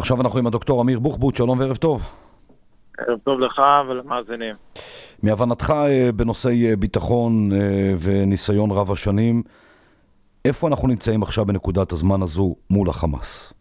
עכשיו אנחנו עם הדוקטור אמיר בוחבוט, שלום וערב טוב. ערב טוב לך ולמאזינים. מהבנתך בנושאי ביטחון וניסיון רב השנים, איפה אנחנו נמצאים עכשיו בנקודת הזמן הזו מול החמאס?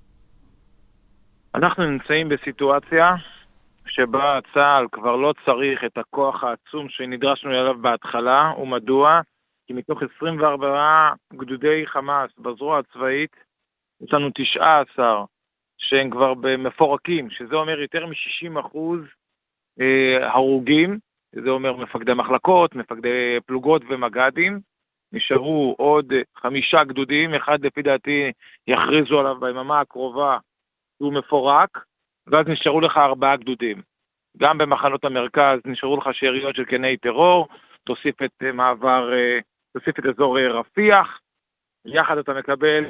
אנחנו נמצאים בסיטואציה שבה צה"ל כבר לא צריך את הכוח העצום שנדרשנו אליו בהתחלה, ומדוע? כי מתוך 24 גדודי חמאס בזרוע הצבאית, יש לנו 19 שהם כבר מפורקים, שזה אומר יותר מ-60% הרוגים, זה אומר מפקדי מחלקות, מפקדי פלוגות ומג"דים. נשארו עוד 5 גדודים, אחד לפי דעתי יכריזו עליו ביממה הקרובה, הוא מפורק, ואז נשארו לך 4 גדודים. גם במחנות המרכז נשארו לך שאריות של קני טרור, תוסיף את אזור רפיח, יחד אתה מקבל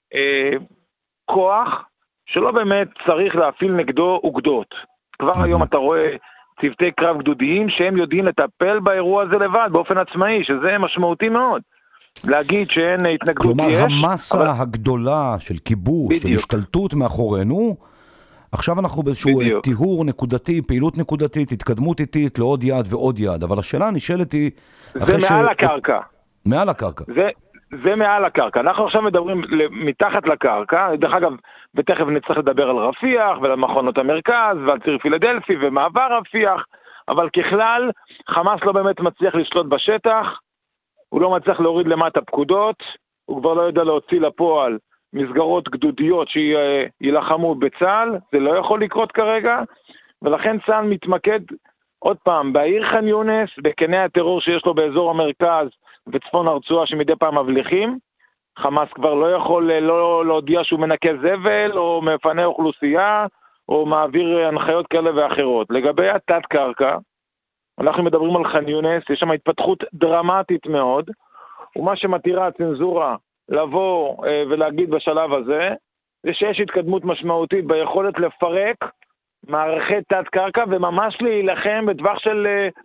כוח שלא באמת צריך להפעיל נגדו אוגדות. כבר היום אתה רואה צוותי קרב גדודיים שהם יודעים לטפל באירוע הזה לבד, באופן עצמאי, שזה משמעותי מאוד. להגיד שאין התנגדות כלומר, יש. כלומר, המסה הגדולה של כיבוש, של השתלטות מאחורינו, עכשיו אנחנו באיזשהו טיהור נקודתי, פעילות נקודתית, התקדמות איטית לעוד יד ועוד יד. אבל השאלה נשאלת היא... זה מעל הקרקע. מעל הקרקע. זה מעל הקרקע. אנחנו עכשיו מדברים מתחת לקרקע, דרך אגב, ותכף נצטרך לדבר על רפיח ועל מכונות המרכז ועל ציר פילדלפי ומעבר רפיח, אבל ככלל, חמאס לא באמת מצליח לשלוט בשטח, הוא לא מצליח להוריד למטה פקודות, הוא כבר לא יודע להוציא לפועל מסגרות גדודיות שילחמו בצה"ל, זה לא יכול לקרות כרגע, ולכן צה"ל מתמקד עוד פעם בעיר ח'אן יונס, בקני הטרור שיש לו באזור המרכז וצפון הרצועה שמדי פעם מבליחים. חמאס כבר לא יכול לא להודיע שהוא מנקה זבל או מפנה אוכלוסייה או מעביר הנחיות כאלה ואחרות. לגבי התת קרקע, אנחנו מדברים על ח'אן יונס, יש שם התפתחות דרמטית מאוד, ומה שמתירה הצנזורה לבוא ולהגיד בשלב הזה, זה שיש התקדמות משמעותית ביכולת לפרק מערכי תת קרקע וממש להילחם בטווח של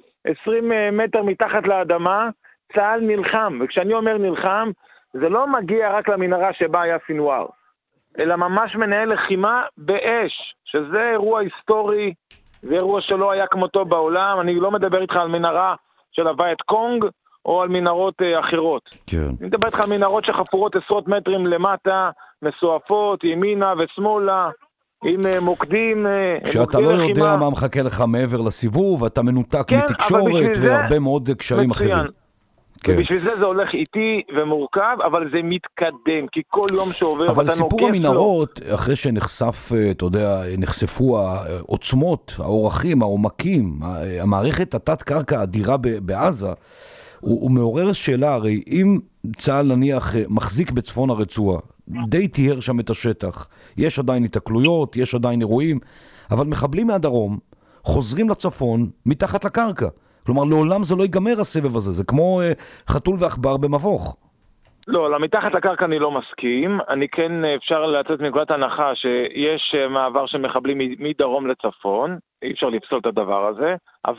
20 מטר מתחת לאדמה. צה"ל נלחם, וכשאני אומר נלחם, זה לא מגיע רק למנהרה שבה היה סינואר, אלא ממש מנהל לחימה באש, שזה אירוע היסטורי, זה אירוע שלא היה כמותו בעולם. אני לא מדבר איתך על מנהרה של הווייט קונג, או על מנהרות אחרות. כן. אני מדבר איתך על מנהרות שחפורות עשרות מטרים למטה, מסועפות, ימינה ושמאלה, עם מוקדים. שאתה לא יודע מה מחכה לך מעבר לסיבוב, אתה מנותק מתקשורת והרבה מאוד קשרים אחרים. ובשביל זה הולך איטי ומורכב, אבל זה מתקדם, כי כל יום שעובר אבל סיפור המנהרות, אחרי שנחשף, אתה יודע, נחשפו העוצמות, האורחים, העומקים, המערכת התת קרקע האדירה בעזה, הוא מעורר שאלה, הרי אם צה"ל נניח מחזיק בצפון הרצועה, די תיאר שם את השטח, יש עדיין התקלויות, יש עדיין אירועים, אבל מחבלים מהדרום חוזרים לצפון מתחת לקרקע. כלומר, לעולם זה לא ייגמר הסבב הזה, זה כמו חתול ואחבר במבוך. לא, למתחת לקרקע אני לא מסכים. אני כן אפשר לצאת מנקודת הנחה שיש מעבר של מחבלים מדרום לצפון, אי אפשר לפסול את הדבר הזה,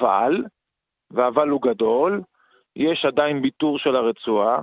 אבל הוא גדול, יש עדיין ביטור של הרצועה,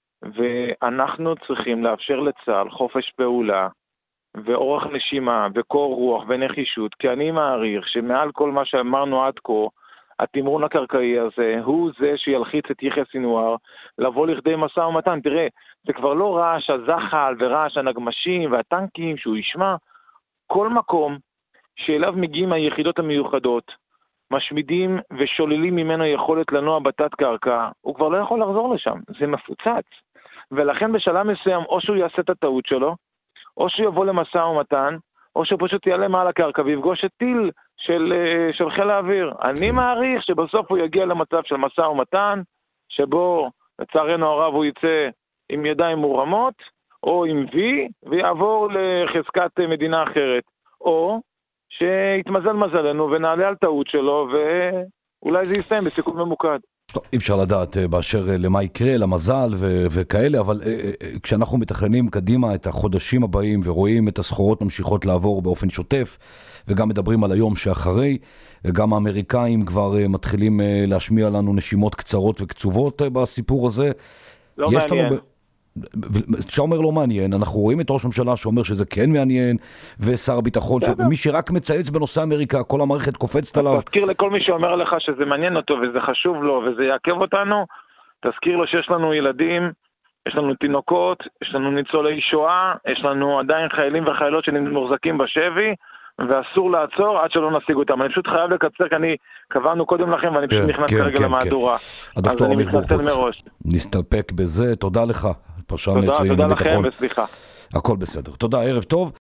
ואנחנו צריכים לאפשר לצה"ל חופש פעולה, ואורך נשימה, וקור רוח ונחישות, כי אני מעריך שמעל כל מה שאמרנו עד כה, התמרון הקרקעי הזה הוא זה שילחיץ את יחיא סינואר לבוא לכדי משא ומתן. תראה, זה כבר לא רעש הזחל ורעש הנגמשים והטנקים שהוא ישמע. כל מקום שאליו מגיעים היחידות המיוחדות, משמידים ושוללים ממנו יכולת לנוע בתת קרקע, הוא כבר לא יכול לחזור לשם, זה מפוצץ. ולכן בשלב מסוים או שהוא יעשה את הטעות שלו, או שהוא יבוא למשא ומתן, או שהוא פשוט יעלה מעל הקרקע ויפגוש את טיל של חיל האוויר. אני מעריך שבסוף הוא יגיע למצב של משא ומתן, שבו לצערנו הרב הוא יצא עם ידיים מורמות, או עם וי, ויעבור לחזקת מדינה אחרת. או שיתמזל מזלנו ונעלה על טעות שלו, ואולי זה יסתיים בסיכון ממוקד. טוב, אי אפשר לדעת באשר למה יקרה, למזל וכאלה, אבל כשאנחנו מתכננים קדימה את החודשים הבאים ורואים את הסחורות ממשיכות לעבור באופן שוטף, וגם מדברים על היום שאחרי, וגם האמריקאים כבר מתחילים להשמיע לנו נשימות קצרות וקצובות בסיפור הזה. לא מעניין. שאומר לא מעניין, אנחנו רואים את ראש הממשלה שאומר שזה כן מעניין, ושר הביטחון, מי שרק מצייץ בנושא אמריקה, כל המערכת קופצת עליו. תזכיר לכל מי שאומר לך שזה מעניין אותו, וזה חשוב לו, וזה יעכב אותנו, תזכיר לו שיש לנו ילדים, יש לנו תינוקות, יש לנו ניצולי שואה, יש לנו עדיין חיילים וחיילות שמוחזקים בשבי, ואסור לעצור עד שלא נשיג אותם. אני פשוט חייב לקצר, כי קבענו קודם לכם, ואני פשוט נכנס כרגע למהדורה. הדוקטור אמיר בוחבוט, נסתלפק בזה, תודה לך, פרשן צבאי לביטחון. תודה לכם וסליחה. הכל בסדר, תודה, ערב טוב.